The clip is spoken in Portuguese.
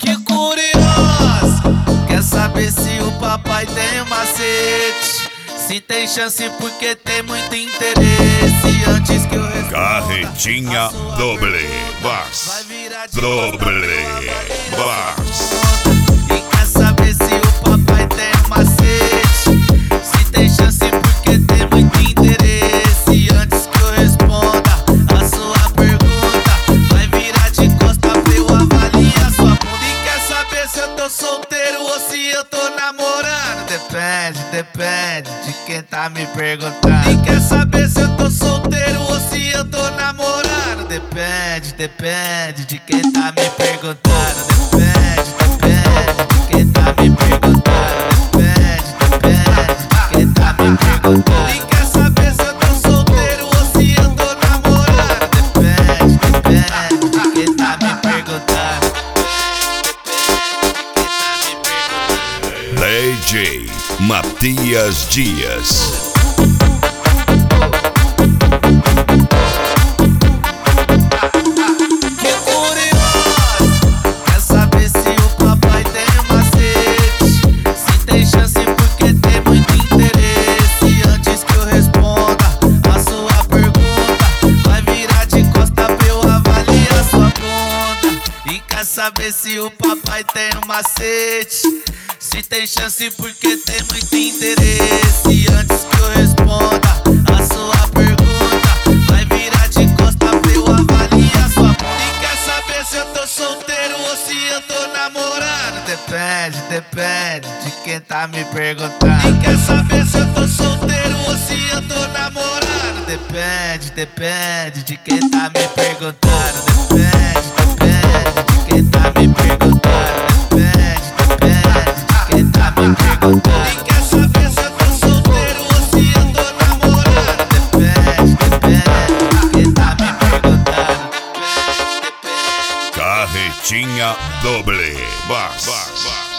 Que curioso, quer saber se o papai tem macete? Se tem chance porque tem muito interesse. Antes que eu responda, Carretinha doble bass, doble bass. E quer saber se o papai tem macete? Se tem chance porque tem muito interesse. Antes que eu responda a sua pergunta, vai virar de costa pra eu avaliar sua bunda. E quer saber se eu tô solteiro ou se eu tô namorando? Depende de quem tá me perguntando. E quer saber se eu tô solteiro ou se eu tô namorando? Depende de quem tá me perguntando. Depende de quem tá me perguntando. Depende de quem tá me perguntando. E quer saber se eu tô solteiro ou se eu tô namorando? Depende de quem tá me perguntando. DJ Matias Dias. Que curioso, quer saber se o papai tem macete? Se tem chance porque tem muito interesse. Antes que eu responda a sua pergunta, vai virar de costa pra eu avaliar sua bunda. E quer saber se o papai tem macete? Se tem chance porque tem muito interesse. Antes que eu responda a sua pergunta, vai virar de costa pra eu avaliar sua bunda. E quer saber se eu tô solteiro ou se eu tô namorando? Depende de quem tá me perguntando. E quer saber se eu tô solteiro ou se eu tô namorando? Depende de quem tá me perguntando. Depende de quem tá me perguntando. Quem tá me perguntando. E quer saber se eu tô solteiro ou se eu tô namorando? Depende de quem tá me perguntando. Carretinha doble bass.